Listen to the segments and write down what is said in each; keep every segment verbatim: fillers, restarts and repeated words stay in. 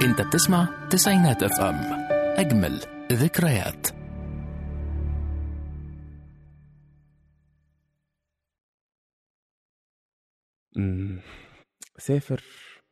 انت بتسمع تسعينات اف ام، اجمل ذكريات. مم. سافر.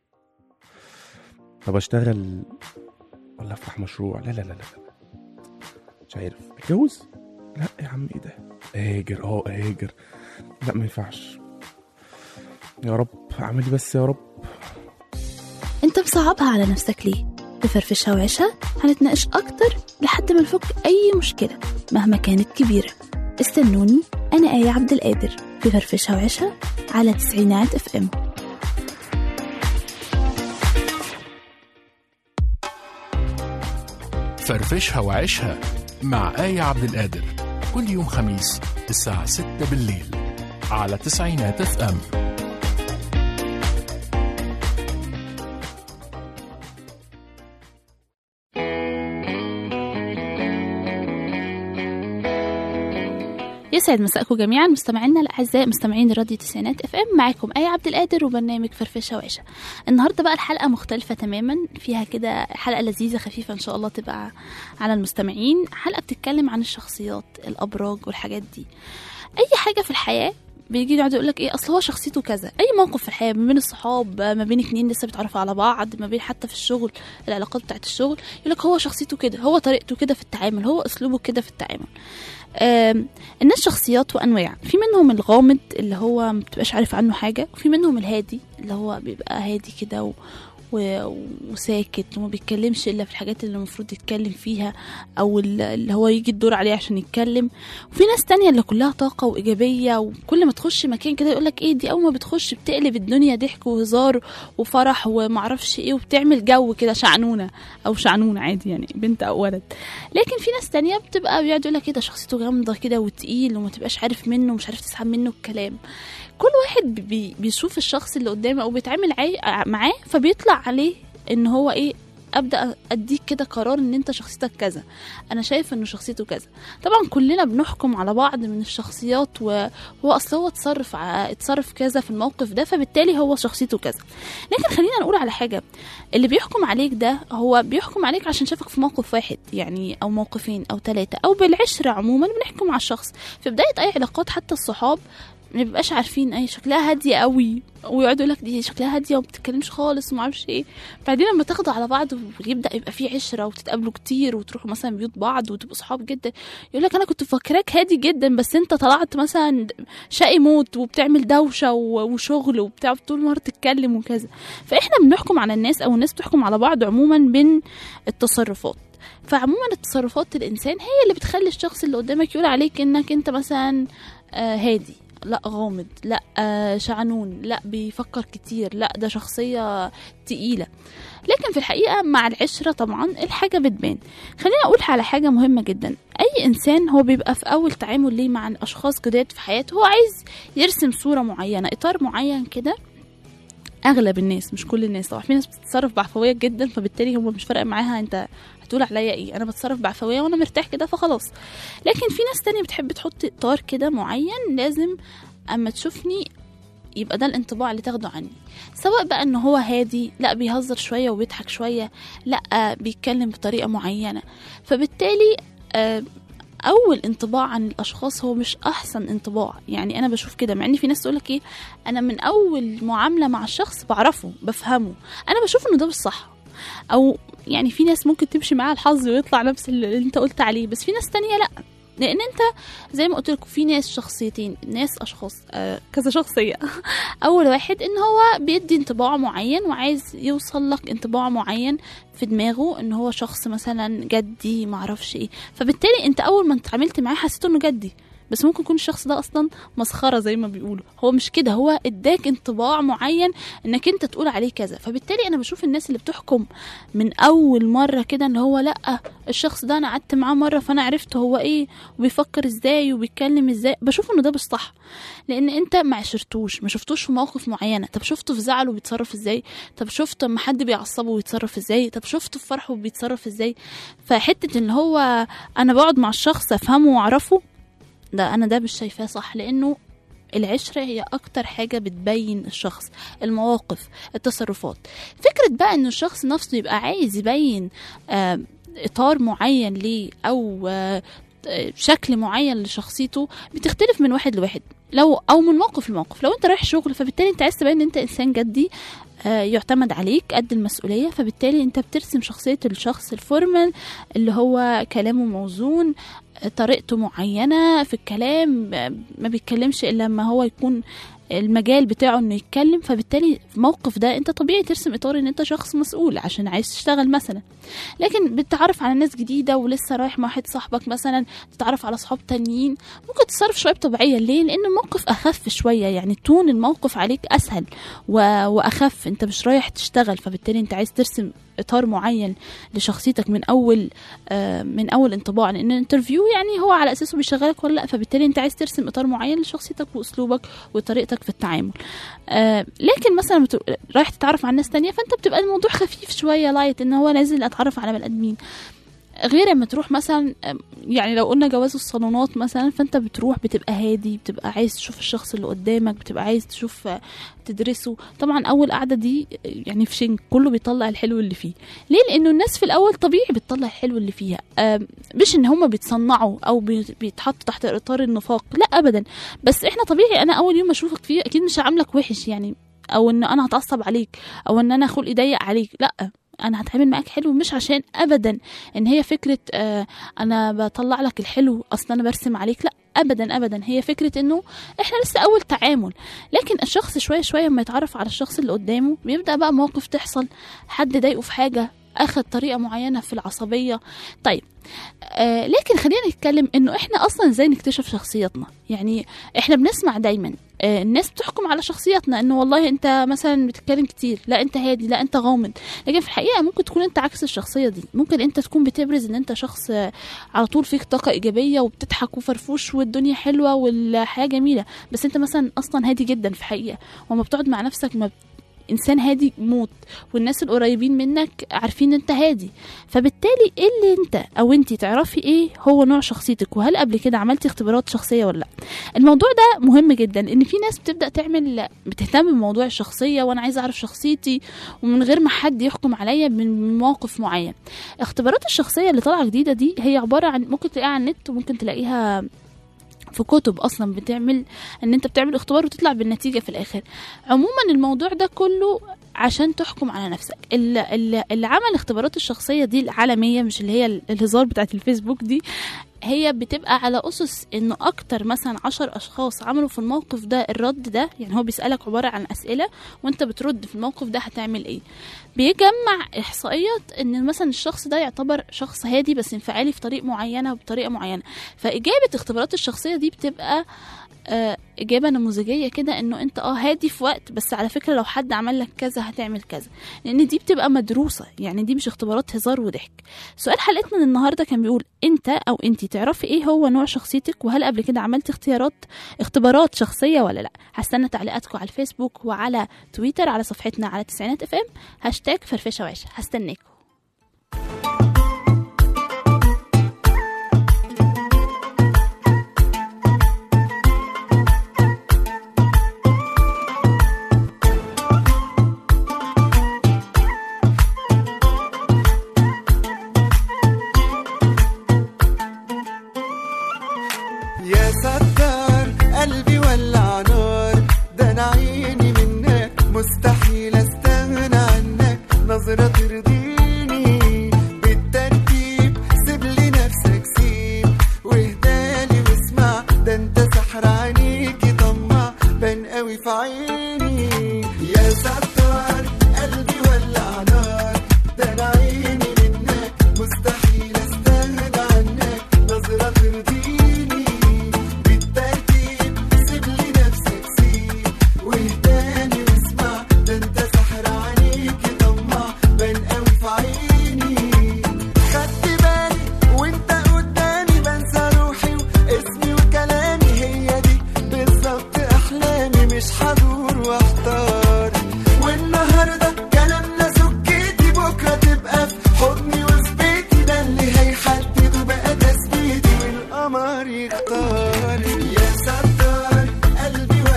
طب اشتغل ولا افتح مشروع؟ لا لا لا لا مش عارف. اتجوز؟ لا يا عم، ايه ده؟ اهاجر اه اهاجر لا ما ينفعش. يا رب اعمل لي بس يا رب. انت مصعبها على نفسك ليه؟ بفرفشها وعيشها هنتناقش اكتر لحد ما نفك اي مشكلة مهما كانت كبيرة. استنوني، انا آية عبد القادر في فرفشها وعيشها على تسعينات اف ام. فرفشها وعيشها مع آية عبد القادر، كل يوم خميس الساعة ستة بالليل على تسعينات اف ام. يسعد مساءكم جميعا مستمعينا الاعزاء، مستمعين راديو تسعينات اف ام. معاكم آية عبد القادر وبرنامج فرفشه وعيشه. النهارده بقى الحلقه مختلفه تماما، فيها كده حلقه لذيذه خفيفه ان شاء الله تبقى على المستمعين. حلقه بتتكلم عن الشخصيات، الابراج والحاجات دي. اي حاجه في الحياه بيجي يقعد يقول لك ايه، اصل هو شخصيته كذا. اي موقف في الحياه، ما بين الصحاب، ما بين اتنين لسه بيتعرفوا على بعض، ما بين حتى في الشغل، العلاقات بتاعت الشغل، يقول لك هو شخصيته كده، هو طريقته كده في التعامل، هو اسلوبه كده في التعامل. الناس شخصيات وانواع، في منهم الغامض اللي هو ما بتبقاش عارف عنه حاجه، وفي منهم الهادي اللي هو بيبقى هادي كده و... و... وساكت وما بيتكلمش الا في الحاجات اللي المفروض يتكلم فيها، او اللي هو يجي الدور عليه عشان يتكلم. وفي ناس تانية اللي كلها طاقه وايجابيه، وكل ما تخش مكان كده يقولك ايه دي، اول ما بتخش بتقلب الدنيا ضحك وهزار وفرح ومعرفش ايه، وبتعمل جو كده شعنونه او شعنونه عادي، يعني بنت او ولد. لكن في ناس تانية بتبقى بيقعد يقولك كده شخصيته جامده كده وتقيل، وما تبقاش عارف منه ومش عارف تسحب منه الكلام. كل واحد بي بيشوف الشخص اللي قدامه او بيتعامل معاه، فبيطلع عليه ان هو ايه، ابدا اديك كده قرار ان انت شخصيتك كذا، انا شايف انه شخصيته كذا. طبعا كلنا بنحكم على بعض من الشخصيات، وهو اصل هو اتصرف اتصرف كذا في الموقف ده، فبالتالي هو شخصيته كذا. لكن خلينا نقول على حاجه، اللي بيحكم عليك ده هو بيحكم عليك عشان شافك في موقف واحد يعني، او موقفين او ثلاثه، او بالعشره عموما بنحكم على الشخص. في بدايه اي علاقات حتى الصحاب ما بيبقاش عارفين اي شكلها هاديه قوي، ويقعدوا لك دي شكلها هاديه وما بتتكلمش خالص وما اعرفش ايه. بعدين لما تاخدوا على بعض ويبدا يبقى في عشره وتتقابلوا كتير وتروحوا مثلا بيوت بعض وتبقوا صحاب جدا، يقول لك انا كنت فاكراك هادي جدا، بس انت طلعت مثلا شقي موت وبتعمل دوشه وشغل وبتاع طول النهار تتكلم وكذا. فاحنا بنحكم على الناس، او الناس بتحكم على بعض عموما من التصرفات. فعموما التصرفات الانسان هي اللي بتخلي الشخص اللي قدامك يقول عليك انك انت مثلا آه هادي، لا غامض، لا آه شعنون، لا بيفكر كتير، لا ده شخصية تقيلة. لكن في الحقيقة مع العشرة طبعا الحاجة بتبان. خلينا أقول على حاجة مهمة جدا. أي إنسان هو بيبقى في أول تعامل ليه مع أشخاص جداد في حياته، هو عايز يرسم صورة معينة، إطار معين كده. أغلب الناس، مش كل الناس طبعا، في ناس بتتصرف بعفوية جدا، فبالتالي هم مش فارق معاها انت هتقول عليا ايه، انا بتصرف بعفوية وانا مرتاح كده فخلاص. لكن في ناس تانية بتحب تحط اطار كده معين، لازم اما تشوفني يبقى ده الانطباع اللي تاخده عني، سواء بقى انه هو هادي، لا بيهزر شوية وبيضحك شوية، لا بيتكلم بطريقة معينة. فبالتالي آه اول انطباع عن الاشخاص هو مش احسن انطباع. يعني انا بشوف كده، مع ان في ناس تقولك ايه، انا من اول معامله مع الشخص بعرفه بفهمه، انا بشوف انه ده مش صح. او يعني في ناس ممكن تمشي معاها الحظ ويطلع نفس اللي انت قلت عليه، بس في ناس تانية لا، لان انت زي ما قلت لكم في ناس شخصيتين، ناس اشخاص آه كذا شخصيه. اول واحد ان هو بيدي انطباع معين وعايز يوصل لك انطباع معين في دماغه، ان هو شخص مثلا جدي معرفش ايه، فبالتالي انت اول ما اتعاملت معاه حسيت انه جدي، بس ممكن يكون الشخص ده اصلا مسخره زي ما بيقولوا. هو مش كده، هو اداك انطباع معين انك انت تقول عليه كذا. فبالتالي انا بشوف الناس اللي بتحكم من اول مره كده ان هو لا الشخص ده انا قعدت معاه مره فانا عرفت هو ايه وبيفكر ازاي وبيتكلم ازاي، بشوف انه ده مش صح. لان انت ما عشرتوش، ما شفتوش في مواقف معينه. طب شفته في زعله بيتصرف ازاي، طب شفته لما حد بيعصبه بيتصرف ازاي، طب شفته في فرحه بيتصرف ازاي. فحته ان هو انا بقعد مع الشخص افهمه واعرفه، ده انا ده مش شايفاه صح، لانه العشرة هي أكتر حاجة بتبين الشخص، المواقف، التصرفات. فكرة بقى إنه الشخص نفسه يبقى عايز يبين آه إطار معين ليه أو آه شكل معين لشخصيته بتختلف من واحد لواحد، لو او من موقف لموقف. لو انت رايح شغل فبالتالي انت عايز تبين ان انت انسان جدي آه يعتمد عليك قد المسؤوليه، فبالتالي انت بترسم شخصيه الشخص الفورمال اللي هو كلامه موزون، آه طريقته معينه في الكلام، آه ما بيتكلمش الا لما هو يكون المجال بتاعه انه يتكلم. فبالتالي في الموقف ده انت طبيعي ترسم اطار ان انت شخص مسؤول عشان عايز تشتغل مثلا. لكن بتتعرف على ناس جديده ولسه رايح مع واحد صاحبك مثلا، تتعرف على صحاب تانيين، ممكن تتصرف شويه بطبيعيه. ليه؟ لان الموقف اخف شويه، يعني تون الموقف عليك اسهل و... واخف. انت مش رايح تشتغل، فبالتالي انت عايز ترسم اطار معين لشخصيتك من اول آه من اول انطباع، لان الانترفيو يعني هو على اساسه بيشغلك ولا لا. فبالتالي انت عايز ترسم اطار معين لشخصيتك واسلوبك وطريقتك في التعامل. آه لكن مثلا رايح تتعرف على ناس تانية، فانت بتبقى الموضوع خفيف شويه، لايت، ان هو نازل اتعرف على بني ادمين. غير اما تروح مثلا، يعني لو قلنا جواز الصالونات مثلا، فانت بتروح بتبقى هادي، بتبقى عايز تشوف الشخص اللي قدامك، بتبقى عايز تشوف تدرسه. طبعا اول قعده دي يعني في شنك كله بيطلع الحلو اللي فيه. ليه؟ لانه الناس في الاول طبيعي بتطلع الحلو اللي فيها، مش ان هم بيتصنعوا او بيتحطوا تحت اطار النفاق، لا ابدا. بس احنا طبيعي انا اول يوم اشوفك فيه اكيد مش هعاملك وحش يعني، او ان انا هتعصب عليك، او ان انا خلقي ضيق عليك، لا، انا هتعامل معاك حلو. مش عشان ابدا ان هي فكره آه انا بطلع لك الحلو اصلا انا برسم عليك، لا ابدا ابدا. هي فكره انه احنا لسه اول تعامل. لكن الشخص شويه شويه لما يتعرف على الشخص اللي قدامه بيبدا بقى مواقف تحصل، حد ضايقه في حاجه، اخذ طريقه معينه في العصبيه. طيب آه لكن خلينا نتكلم انه احنا اصلا ازاي نكتشف شخصيتنا. يعني احنا بنسمع دايما آه الناس بتحكم على شخصيتنا انه والله انت مثلا بتتكلم كتير، لا انت هادي، لا انت غامض. لكن في الحقيقه ممكن تكون انت عكس الشخصيه دي. ممكن انت تكون بتبرز ان انت شخص آه على طول فيك طاقه ايجابيه وبتضحك وفرفوش والدنيا حلوه والحياه جميله، بس انت مثلا اصلا هادي جدا في الحقيقه. وما بتقعد مع نفسك ما انسان هادي موت، والناس القريبين منك عارفين انت هادي. فبالتالي ايه اللي انت او انتي تعرفي ايه هو نوع شخصيتك، وهل قبل كده عملتي اختبارات شخصيه ولا لا؟ الموضوع ده مهم جدا، ان في ناس بتبدا تعمل بتهتم بموضوع الشخصيه، وانا عايزه اعرف شخصيتي ومن غير ما حد يحكم عليا من موقف معين. اختبارات الشخصيه اللي طالعه جديده دي هي عباره عن ممكن تلاقيها على النت، وممكن تلاقيها في كتب اصلا بتعمل ان انت بتعمل اختبار وتطلع بالنتيجه في الاخر. عموما الموضوع ده كله عشان تحكم على نفسك. اللي عمل اختبارات الشخصيه دي العالميه، مش اللي هي الهزار بتاعت الفيسبوك دي، هي بتبقى على أسس إنه أكتر مثلا عشر أشخاص عملوا في الموقف ده الرد ده. يعني هو بيسألك عبارة عن أسئلة وأنت بترد في الموقف ده هتعمل إيه. بيجمع إحصائيات إن مثلا الشخص ده يعتبر شخص هادي بس انفعالي في طريقة معينة وبطريقة معينة. فإجابة اختبارات الشخصية دي بتبقى آه إجابة نموذجية كده، إنه أنت آه هادي في وقت، بس على فكرة لو حد عمل لك كذا هتعمل كذا، لأن دي بتبقى مدروسة. يعني دي مش اختبارات هزار وضحك. سؤال حلقتنا النهاردة كان بيقول أنت أو أنتي تعرفي إيه هو نوع شخصيتك، وهل قبل كده عملت اختيارات اختبارات شخصية ولا لأ؟ هستنى تعليقاتكم على الفيسبوك وعلى تويتر على صفحتنا على تسعينات اف ام هاشتاج فرفشة وعيشة. هستناكم. مستحيل استغنى عنك، نظرة ترضيني بالترتيب، سيب لي نفسك سيب واهدالي واسمع، ده انت سحر عينيكي طمع بان قوي في عيني. يا ستار قلبي ولع نار، ده انا عيني منك مستحيل استغنى عنك، نظرة ترضيني بالترتيب، سيب لي نفسك سيب واهدالي قلبي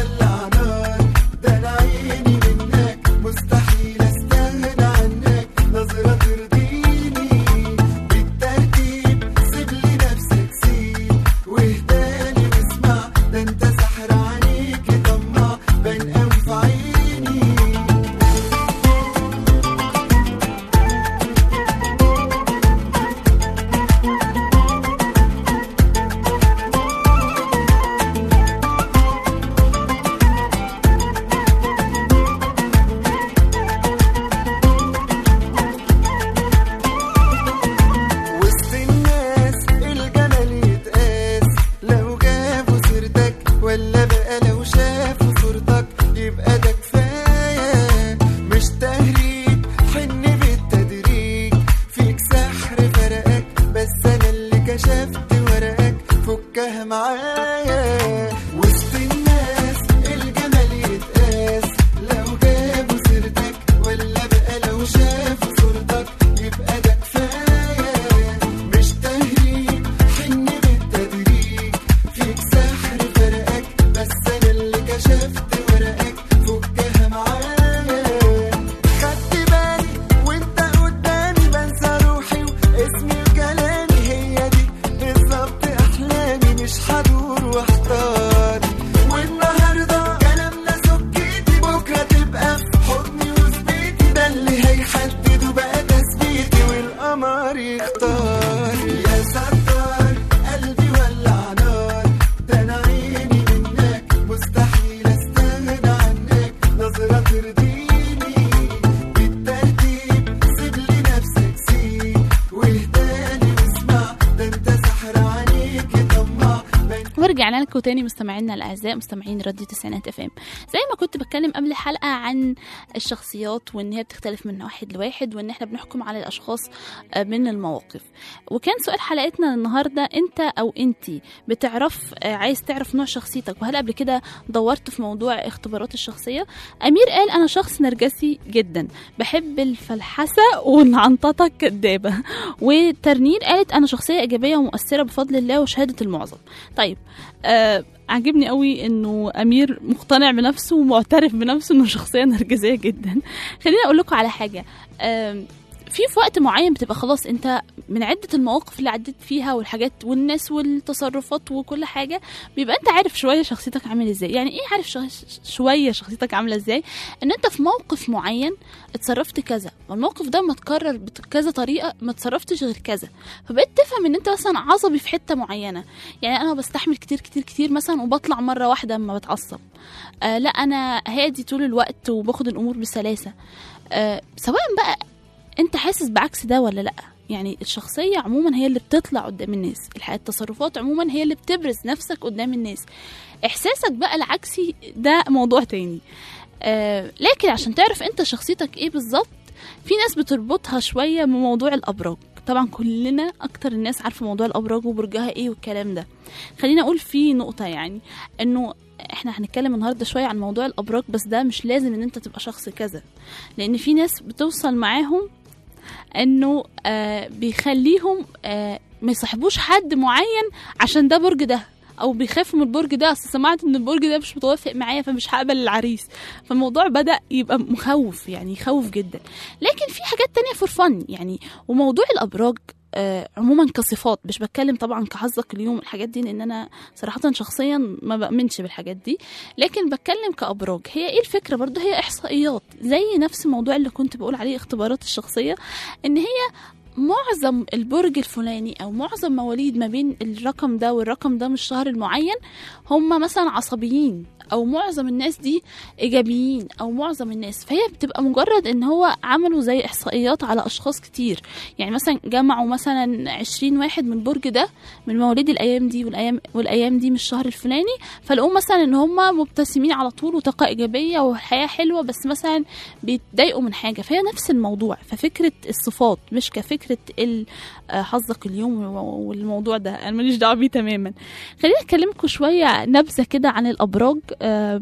تاني مستمعينا الاعزاء، مستمعين راديو تسعينات اف ام. زي ما كنت بتكلم قبل الحلقه عن الشخصيات وان هي بتختلف من واحد لواحد، وان احنا بنحكم على الاشخاص من المواقف. وكان سؤال حلقتنا النهارده، انت او انتي بتعرف عايز تعرف نوع شخصيتك، وهل قبل كده دورت في موضوع اختبارات الشخصيه؟ امير قال انا شخص نرجسي جدا، بحب الفلحسه والعنططه الكدابه. وترنير قالت انا شخصيه ايجابيه ومؤثره بفضل الله وشهاده المعظم. طيب آه عجبني قوي انه امير مقتنع بنفسه ومعترف بنفسه انه شخصيه نرجسيه جدا. خليني اقول لكم على حاجه، آه في في وقت معين بتبقى خلاص انت من عدة المواقف اللي عديت فيها والحاجات والناس والتصرفات وكل حاجة، بيبقى انت عارف شوية شخصيتك عامل ازاي. يعني ايه عارف شوية شخصيتك عاملة ازاي؟ ان انت في موقف معين اتصرفت كذا، والموقف ده ما تكرر بكذا طريقة، ما تصرفتش غير كذا، فبقيت تفهم ان انت مثلا عصبي في حتة معينة. يعني انا بستحمل كتير كتير كتير مثلا وبطلع مرة واحدة اما بتعصب. آه لا انا هادي طول الوقت وباخد الامور بسلاسة. آه سواء بقى انت حاسس بعكس ده ولا لا. يعني الشخصية عموما هي اللي بتطلع قدام الناس، الحياة التصرفات عموما هي اللي بتبرز نفسك قدام الناس. احساسك بقى العكسي ده موضوع تاني. آه لكن عشان تعرف انت شخصيتك ايه بالظبط، في ناس بتربطها شوية بموضوع الابراج. طبعا كلنا اكتر الناس عارفة موضوع الابراج وبرجها ايه والكلام ده. خلينا اقول في نقطة، يعني انه احنا هنتكلم النهارده شويه عن موضوع الابراج، بس ده مش لازم ان انت تبقى شخص كذا، لان في ناس بتوصل معاهم انه آه بيخليهم آه ما يصاحبوش حد معين عشان ده برج ده، او بيخافوا من البرج ده، اصل سمعت ان البرج ده مش متوافق معايا فمش هقبل العريس. فالموضوع بدأ يبقى مخوف، يعني يخوف جدا. لكن في حاجات تانية فور فن يعني. وموضوع الابراج آه عموما كصفات، مش بتكلم طبعا كحظك اليوم الحاجات دي، لان انا صراحه شخصيا ما بأمنش بالحاجات دي، لكن بتكلم كابراج. هي ايه الفكره برضو؟ هي احصائيات، زي نفس الموضوع اللي كنت بقول عليه اختبارات الشخصيه، ان هي معظم البرج الفلاني او معظم مواليد ما بين الرقم ده والرقم ده من الشهر المعين هم مثلا عصبيين، او معظم الناس دي ايجابيين، او معظم الناس. فهي بتبقى مجرد ان هو عملوا زي احصائيات على اشخاص كتير. يعني مثلا جمعوا مثلا عشرين واحد من البرج ده من مواليد الايام دي والايام والايام دي من الشهر الفلاني، فلقوا مثلا ان هم مبتسمين على طول وطاقه ايجابيه والحياه حلوه، بس مثلا بيتضايقوا من حاجه. فهي نفس الموضوع. ففكره الصفات مش كفكره حظك اليوم والموضوع ده، انا ماليش دعوه بيه تماما. خليني اكلمكم شويه نبذه كده عن الابراج. آه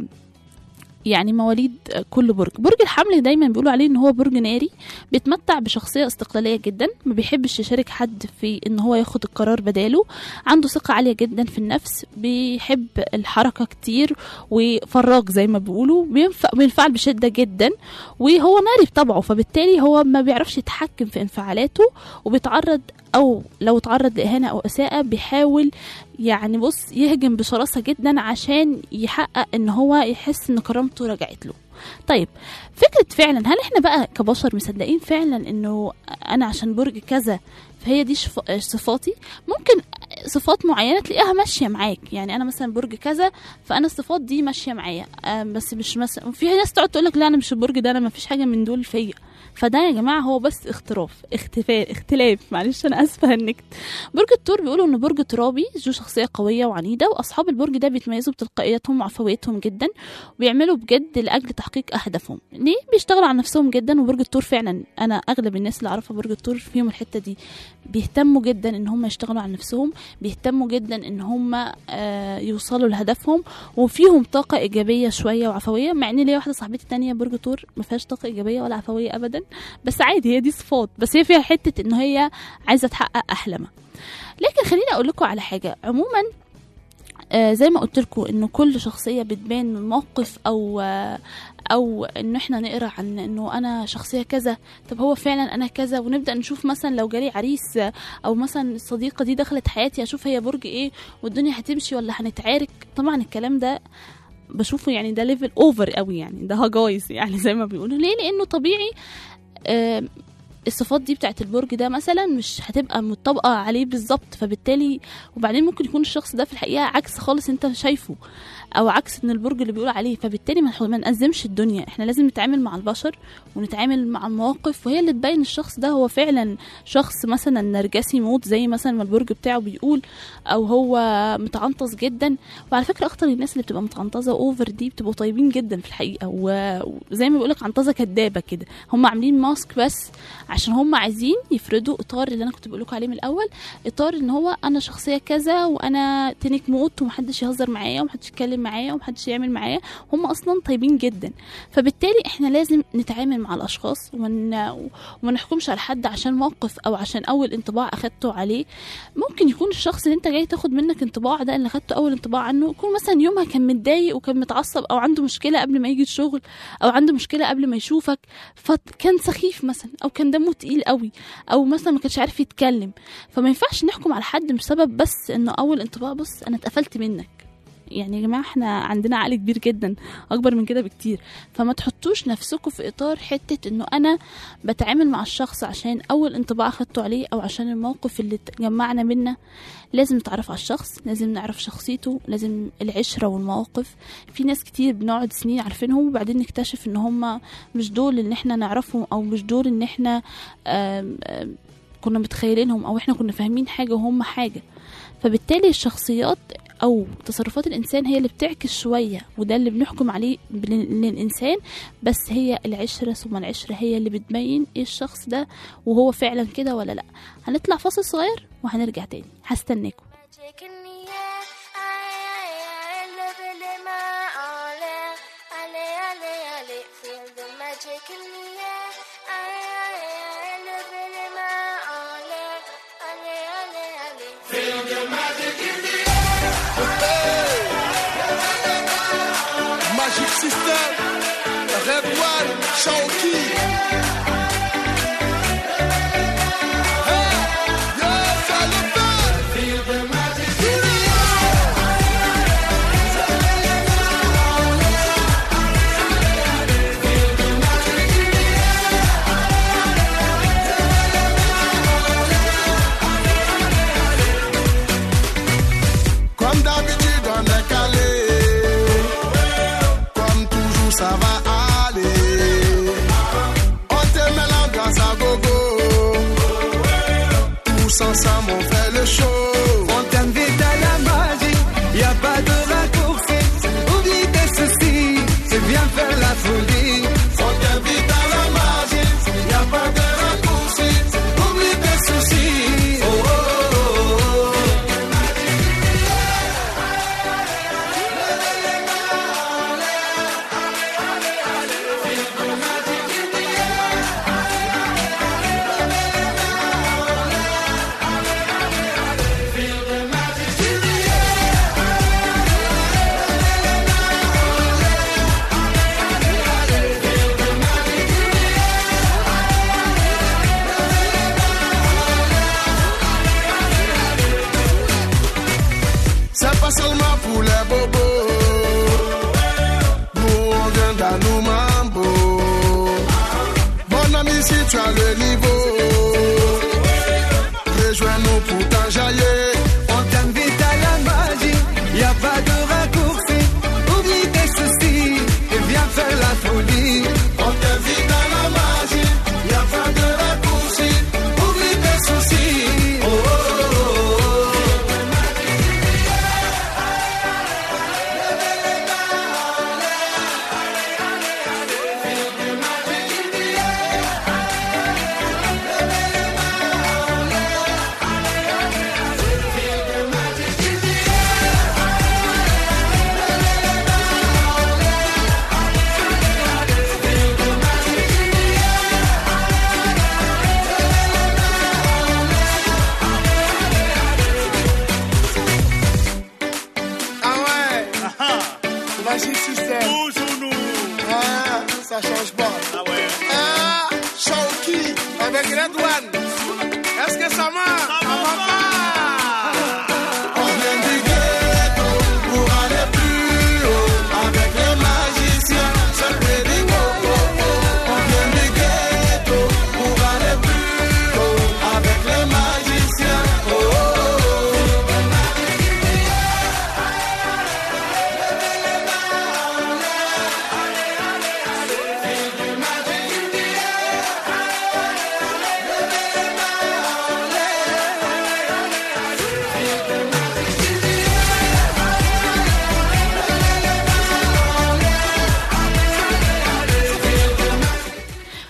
يعني مواليد كل برج. برج الحمل دايما بيقولوا عليه ان هو برج ناري، بيتمتع بشخصيه استقلاليه جدا، ما بيحبش يشارك حد في ان هو ياخد القرار بداله، عنده ثقه عاليه جدا في النفس، بيحب الحركه كتير وفراج زي ما بيقولوا، بينفعل بشده جدا، وهو ناري بطبعه، فبالتالي هو ما بيعرفش يتحكم في انفعالاته، وبيتعرض او لو تعرض لاهانه او اساءه بيحاول يعني بص يهجم بشراسه جدا عشان يحقق ان هو يحس ان كرامته رجعت له. طيب فكره فعلا هل احنا بقى كبشر مصدقين فعلا انه انا عشان برج كذا فهي دي صفاتي؟ ممكن صفات معينه تلاقيها ماشيه معاك. يعني انا مثلا برج كذا فانا الصفات دي ماشيه معايا، بس مش مثلا في ناس تقعد تقول لك لا انا مش البرج ده، انا ما فيش حاجه من دول فيا. فده يا جماعه هو بس اختراف اختفاء اختلاف معلش انا اسفه النكت. برج الثور بيقولوا انه برج ترابي ذو شخصيه قويه وعنيده، واصحاب البرج ده بيتميزوا بتلقائيتهم وعفويتهم جدا، وبيعملوا بجد لاجل تحقيق اهدافهم. ليه؟ بيشتغلوا على نفسهم جدا. وبرج الثور فعلا انا اغلب الناس اللي اعرفها برج الثور فيهم الحته دي، بيهتموا جدا ان هم يشتغلوا على نفسهم، بيهتموا جدا ان هم آه يوصلوا لهدفهم، وفيهم طاقه ايجابيه شويه وعفويه. مع ان ليا واحده صاحبتي تانية برج ثور ما فيهاش طاقه ايجابيه ولا عفويه ابدا، بس عادي هي دي صفات، بس هي فيها حته ان هي عايزه تحقق احلامها. لكن خليني اقول لكم على حاجه عموما، آه زي ما قلت لكم انه كل شخصيه بتبان من موقف او آه او ان احنا نقرا عن انه انا شخصيه كذا، طب هو فعلا انا كذا، ونبدا نشوف مثلا لو جالي عريس او مثلا الصديقه دي دخلت حياتي اشوف هي برج ايه والدنيا هتمشي ولا هنتعارك. طبعا الكلام ده بشوفه يعني ده ليفل اوفر قوي، يعني ده هجايز يعني زي ما بيقولوا. ليه؟ لانه طبيعي آه الصفات دي بتاعت البرج ده مثلا مش هتبقى مطبقة عليه بالظبط، فبالتالي وبعدين ممكن يكون الشخص ده في الحقيقة عكس خالص انت شايفه. او عكس ان البرج اللي بيقول عليه. فبالتالي ما نح- ما نأزمش الدنيا، احنا لازم نتعامل مع البشر ونتعامل مع المواقف، وهي اللي تبين الشخص ده هو فعلا شخص مثلا نرجسي موت زي مثلا ما البرج بتاعه بيقول، او هو متعنطز جدا. وعلى فكره اخطر الناس اللي بتبقى متعنطزه اوفر دي بتبقوا طيبين جدا في الحقيقه، و- وزي ما بيقولك عنطزه كدابه كده، هم عاملين ماسك بس عشان هم عايزين يفرضوا اطار اللي انا كنت بقولكوا عليه من الاول، اطار ان هو انا شخصيه كذا وانا تنك موت ومحدش يهزر معايا ومحدش يتكلم معايا ومحدش يعمل معايا. هم اصلا طيبين جدا. فبالتالي احنا لازم نتعامل مع الاشخاص ومن وما نحكمش على حد عشان موقف او عشان اول انطباع اخدته عليه. ممكن يكون الشخص اللي انت جاي تاخد منك انطباع ده اللي اخدته اول انطباع عنه يكون مثلا يومها كان متضايق وكان متعصب او عنده مشكله قبل ما يجي الشغل او عنده مشكله قبل ما يشوفك، فكان سخيف مثلا او كان دمه تقيل قوي او مثلا ما كانش عارف يتكلم. فما ينفعش نحكم على حد بسبب بس انه اول انطباع بص انا اتقفلت منك. يعني يا جماعه احنا عندنا عقل كبير جدا اكبر من كده بكتير. فما تحطوش نفسكم في اطار حته انه انا بتعامل مع الشخص عشان اول انطباع اخدته عليه او عشان الموقف اللي جمعنا بينا. لازم نتعرف على الشخص، لازم نعرف شخصيته، لازم العشره والمواقف. في ناس كتير بنقعد سنين عارفينهم وبعدين نكتشف ان هم مش دول اللي احنا نعرفهم او مش دول ان احنا آم آم كنا متخيلينهم او احنا كنا فاهمين حاجه وهم حاجه. فبالتالي الشخصيات او تصرفات الانسان هي اللي بتعكس شويه، وده اللي بنحكم عليه للانسان. بس هي العشره ثم العشره هي اللي بتبين ايه الشخص ده وهو فعلا كده ولا لا. هنطلع فاصل صغير وهنرجع تاني، هستناكم. Magic System, Red One, Shawky. Hey, yes, I love that. Feel the magic. Comme d'habitude, on est calé. Ça va aller. On te met l'ambiance à gogo. Tous ensemble on fait le show. On t'invite à la magie, y a pas de raccourci. Oublie tes soucis, c'est bien faire la folie. On t'invite à la magie, y a pas de raccourci. Oublie tes soucis. Oh, oh, oh, oh. C'est pas seulement pour les bobos. Nous on vient dans nos mambo. Mon ami, si tu as le niveau, rejoins-nous pour t'enjailler. On t'invite à la magie, y a pas de raccourci. Oublie tes soucis et viens faire la folie. On t'invite à la magie, y a pas de raccourci. Oublie tes soucis. Oh, oh, oh, oh. Ah ouais, Magic System. Toujours nous. Ah, ça change pas. Ah ouais. Ah, Shawky avec Red One. Est-ce que ça marche? Ça va pas. On vient du ghetto pour aller plus haut. Avec les magiciens, c'est Freddy Coco. On vient du ghetto pour aller plus haut. Avec les magiciens. Oh, oh, oh.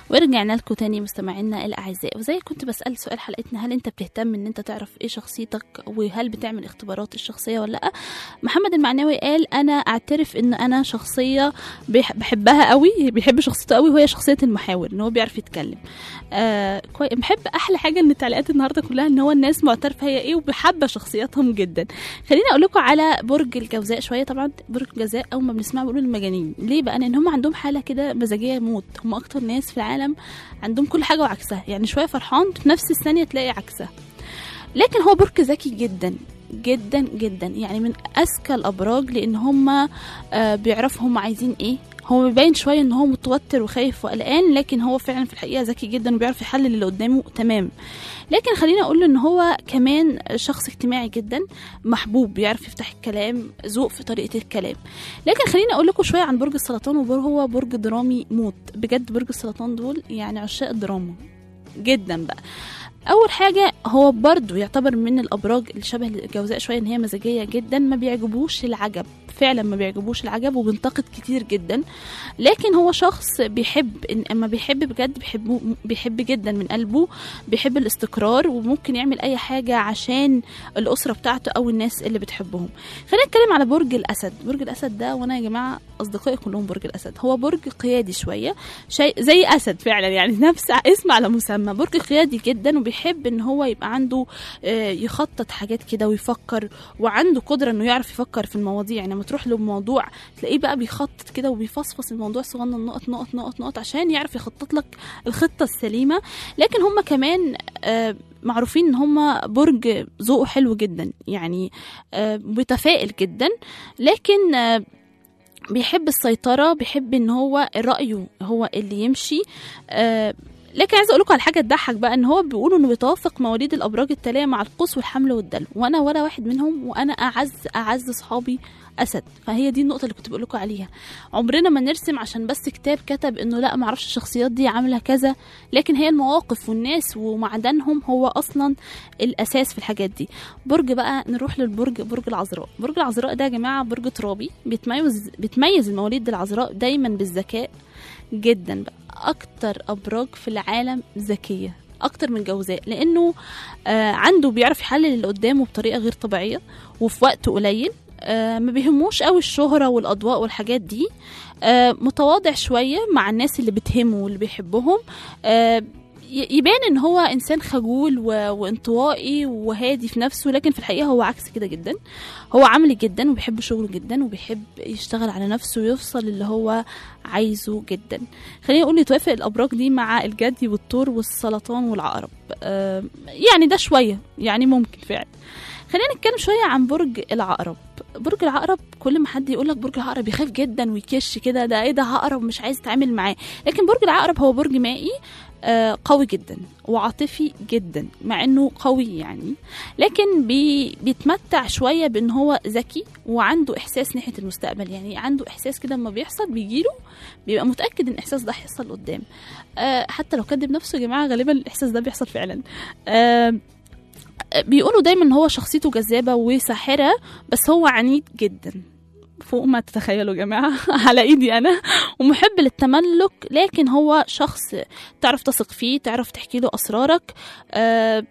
ورجعنا لكم تاني مستمعينا الاعزاء. وزي كنت بسال سؤال حلقتنا، هل انت بتهتم ان انت تعرف ايه شخصيتك، وهل بتعمل اختبارات الشخصيه ولا لا؟ محمد المعنوي قال انا اعترف ان انا شخصيه بحبها قوي، بيحب شخصيته قوي، وهي شخصيه المحاور، ان هو بيعرف يتكلم. آه كوي... بحب احلى حاجه ان التعليقات النهارده كلها ان هو الناس معترفه هي ايه وبحبه شخصياتهم جدا. خليني اقول لكم على برج الجوزاء شويه. طبعا برج الجوزاء اول ما بنسمعه بيقولوا المجانين. ليه بقى؟ لان هم عندهم حاله كده مزاجيه موت، هم اكتر ناس في العالم عندهم كل حاجه وعكسها، يعني شويه فرحان في نفس الثانيه تلاقي عكسها. لكن هو برج ذكي جدا جدا جدا، يعني من اذكى الابراج، لان هم آه بيعرفوا هم عايزين ايه. هو بيبين شويه ان هو متوتر وخايف وقلقان، لكن هو فعلا في الحقيقه ذكي جدا وبيعرف يحلل اللي قدامه تمام. لكن خلينا اقول ان هو كمان شخص اجتماعي جدا، محبوب، بيعرف يفتح الكلام، ذوق في طريقه الكلام. لكن خليني اقول لكم شويه عن برج السرطان، وهو برج درامي موت بجد. برج السرطان دول يعني عشاق الدراما جدا بقى. اول حاجه هو برضو يعتبر من الابراج اللي شبه الجوزاء شويه، ان هي مزاجيه جدا، ما بيعجبوش العجب، فعلا ما بيعجبوش العجب، وبينتقد كتير جدا. لكن هو شخص بيحب، ان اما بيحب بجد بيحبه، بيحب جدا من قلبه، بيحب الاستقرار، وممكن يعمل اي حاجه عشان الاسره بتاعته او الناس اللي بتحبهم. خلينا نتكلم على برج الاسد. برج الاسد ده، وانا يا جماعه اصدقائي كلهم برج الاسد، هو برج قيادي شويه، شيء زي اسد فعلا، يعني نفس اسم على مسمى. برج قيادي جدا، وبيحب ان هو يبقى عنده يخطط حاجات كده ويفكر، وعنده قدره انه يعرف يفكر في المواضيع. يعني لما تروح له موضوع تلاقيه بقى بيخطط كده وبيفصفص الموضوع صغنن، نقط نقط نقط نقط، عشان يعرف يخطط لك الخطه السليمه. لكن هم كمان معروفين ان هم برج ذوقه حلو جدا، يعني متفائل جدا، لكن بيحب السيطره، بيحب ان هو رأيه هو اللي يمشي. لكن عايزه اقول لكم على حاجه تضحك بقى، ان هو بيقولوا انه بيتوافق مواليد الابراج التاليه مع القوس والحمل والدلو، وانا ولا واحد منهم، وانا اعز اعز اصحابي اسد. فهي دي النقطه اللي كنت بقول لكم عليها. عمرنا ما نرسم عشان بس كتاب كتب انه لا ما اعرفش الشخصيات دي عامله كذا، لكن هي المواقف والناس ومعدنهم هو اصلا الاساس في الحاجات دي. برج بقى، نروح للبرج برج العذراء. برج العذراء ده يا جماعه برج ترابي، بيتميز بيتميز المواليد العذراء دايما بالذكاء جدا بقى. اكتر ابراج في العالم ذكيه اكتر من جوزاء، لانه آه عنده بيعرف يحلل اللي قدامه بطريقه غير طبيعيه وفي وقت قليل. آه ما بيهموش قوي الشهره والاضواء والحاجات دي. آه متواضع شويه مع الناس اللي بتهمه واللي بيحبهم. آه يبان ان هو انسان خجول وانطوائي وهادي في نفسه، لكن في الحقيقه هو عكس كده جدا. هو عملي جدا وبيحب شغله جدا، وبيحب يشتغل على نفسه ويوصل اللي هو عايزه جدا. خلينا نقول يتوافق الابراج دي مع الجدي والثور والسرطان والعقرب. آه يعني ده شويه يعني ممكن فعلا. خلينا نتكلم شويه عن برج العقرب. برج العقرب كل ما حد يقول لك برج العقرب يخاف جدا ويكش كده، ده ايه ده عقرب مش عايز يتعامل معاه. لكن برج العقرب هو برج مائي آه قوي جدا وعاطفي جدا، مع انه قوي يعني، لكن بي بيتمتع شويه بان هو ذكي وعنده احساس ناحيه المستقبل. يعني عنده احساس كده لما بيحصل بيجيله بيبقى متاكد ان الاحساس ده هيحصل قدام. آه حتى لو كذب نفسه يا جماعه غالبا الاحساس ده بيحصل فعلا. آه بيقولوا دايما ان هو شخصيته جذابه وساحره، بس هو عنيد جدا فوق ما تتخيلوا يا جماعه على ايدي انا، ومحب للتملك. لكن هو شخص تعرف تثق فيه، تعرف تحكي له اسرارك. آه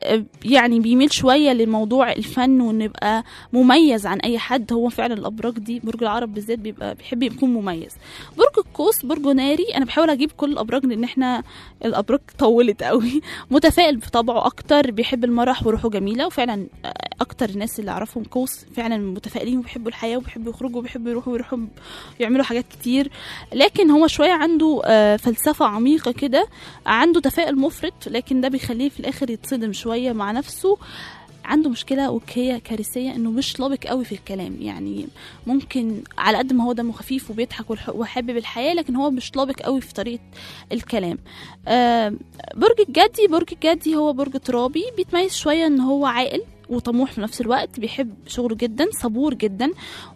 يعني بيميل شويه لموضوع الفن وانه يبقى مميز عن اي حد. هو فعلا الابراج دي برج العقرب بالذات بيبقى بيحب يكون مميز. برج القوس برج ناري. انا بحاول اجيب كل الابراج لان احنا الابراج طولت قوي. متفائل بطبعه اكتر، بيحب المرح وروحه جميله، وفعلا اكتر الناس اللي اعرفهم قوس فعلا متفائلين وبيحبوا الحياه وبيحبوا يخرجوا وبيحبوا يروحوا ويروحوا يعملوا حاجات كتير. لكن هو شويه عنده فلسفه عميقه كده، عنده تفاؤل مفرط، لكن ده بيخليه في الاخر يتصدم شويه مع نفسه. عنده مشكله وهي كارثيه انه مش لابق قوي في الكلام، يعني ممكن على قد ما هو دمه خفيف وبيضحك وحابب الحياه، لكن هو مش لابق قوي في طريقه الكلام. آه برج الجدي. برج الجدي هو برج ترابي، بيتميز شويه ان هو عاقل وطموح في نفس الوقت، بيحب شغله جدا، صبور جدا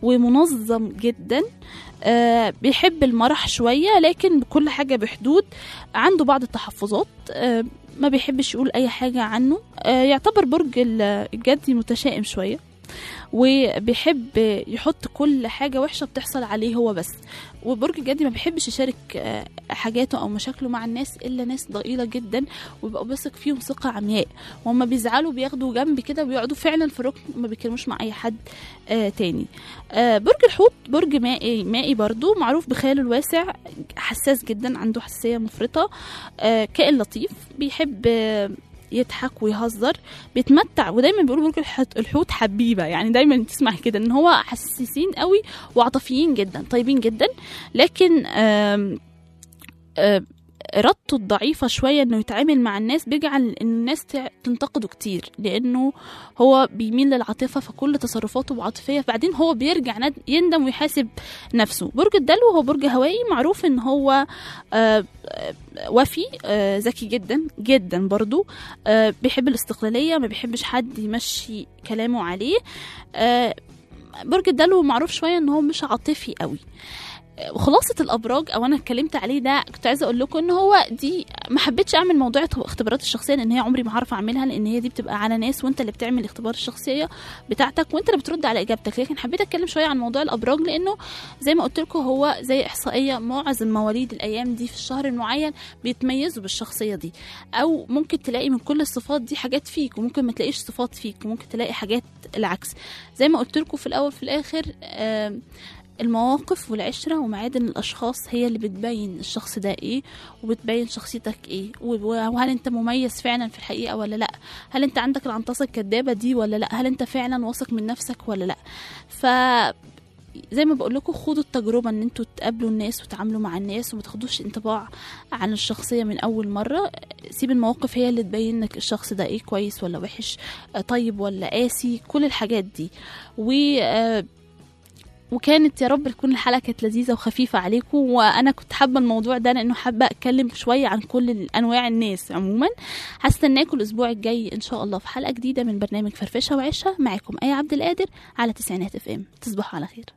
ومنظم جدا. آه بيحب المرح شويه لكن بكل حاجه بحدود. عنده بعض التحفظات، آه ما بيحبش يقول اي حاجه عنه. آه يعتبر برج الجدي متشائم شويه، وبيحب يحط كل حاجة وحشة بتحصل عليه هو بس. وبرج الجدي ما بيحبش يشارك حاجاته أو مشاكله مع الناس إلا ناس ضئيلة جدا ويبقوا بيثق فيهم ثقة عمياء، وهم بيزعلوا بياخدوا جنب كده ويقعدوا فعلا في ركن ما بيكلموش مع أي حد آه تاني. آه برج الحوت برج مائي مائي برضو، معروف بخياله الواسع، حساس جدا، عنده حساسية مفرطة، آه كائن لطيف، بيحب آه يضحك ويهزر، بيتمتع. ودايما بيقولوا برج الحوت حبيبه، يعني دايما تسمع كده ان هو حساسين قوي وعاطفيين جدا، طيبين جدا، لكن آم آم ارادته الضعيفه شويه انه يتعامل مع الناس بيجعل ان الناس تنتقده كتير، لانه هو بيميل للعاطفه، فكل تصرفاته عاطفيه، بعدين هو بيرجع يندم ويحاسب نفسه. برج الدلو هو برج هوائي، معروف ان هو آه وفي، آه ذكي جدا جدا برضو، آه بيحب الاستقلاليه، ما بيحبش حد يمشي كلامه عليه. آه برج الدلو معروف شويه ان هو مش عاطفي قوي. وخلاصة الابراج او انا اتكلمت عليه ده، كنت عايزه اقول لكم ان هو دي ما حبيتش اعمل موضوع اختبارات الشخصيه، لان هي عمري ما هعرف اعملها، لان هي دي بتبقى على ناس وانت اللي بتعمل اختبار الشخصيه بتاعتك وانت اللي بترد على اجابتك. لكن حبيت اتكلم شويه عن موضوع الابراج، لانه زي ما قلت لكم هو زي احصائيه، معظم مواليد الايام دي في الشهر المعين بيتميزوا بالشخصيه دي، او ممكن تلاقي من كل الصفات دي حاجات فيك، وممكن ما تلاقيش صفات فيك، وممكن تلاقي حاجات العكس. زي ما قلت لكم في الاول في الاخر، آه المواقف والعشرة ومعادن الأشخاص هي اللي بتبين الشخص ده إيه، وبتبين شخصيتك إيه، وهل أنت مميز فعلا في الحقيقة ولا لأ، هل أنت عندك العنطسة الكدابة دي ولا لأ، هل أنت فعلا واثق من نفسك ولا لأ. ف زي ما بقول لكم خدوا التجربة ان انتوا تقابلوا الناس وتعاملوا مع الناس، وما تاخدوش انطباع عن الشخصية من اول مرة. سيب المواقف هي اللي تبين لك الشخص ده ايه، كويس ولا وحش، طيب ولا قاسي، كل الحاجات دي. و وكانت يا رب تكون الحلقة كانت لذيذة وخفيفة عليكم، وأنا كنت حابة الموضوع ده لأنه حابة أتكلم شوية عن كل أنواع الناس عموما. هستناكم الأسبوع الجاي إن شاء الله في حلقة جديدة من برنامج فرفشة وعيشها، معكم آية عبد القادر على تسعينات اف ام. تصبحوا على خير.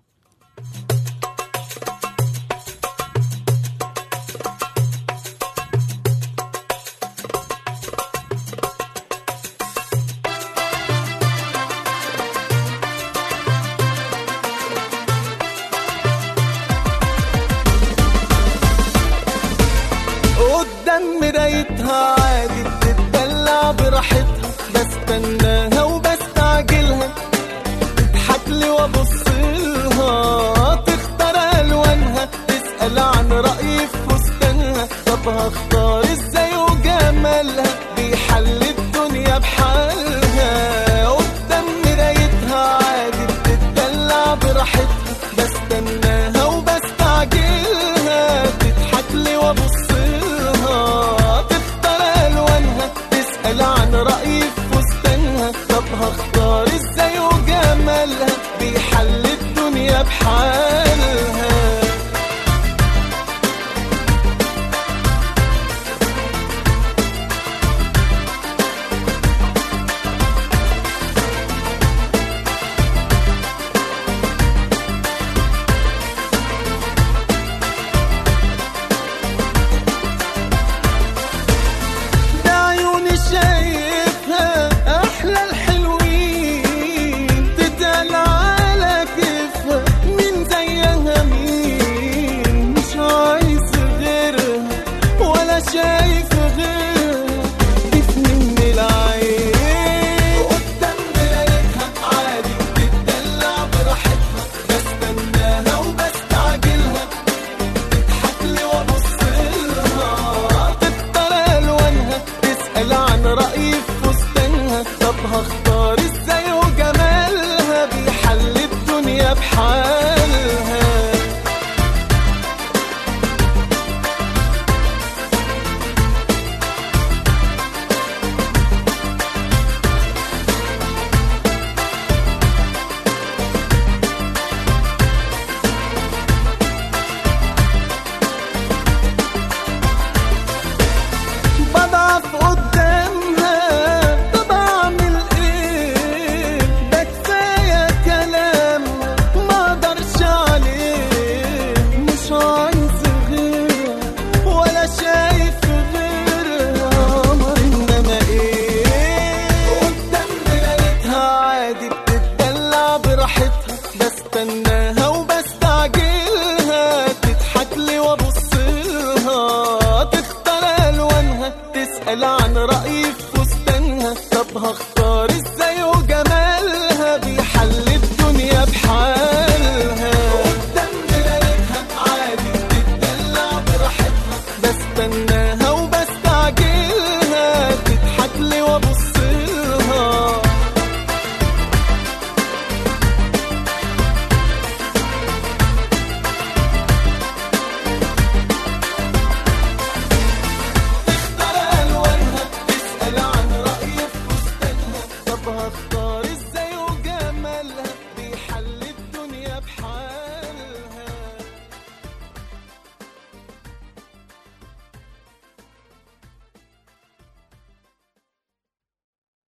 قدام مرايتها عادي بتتدلع براحتها، بستنى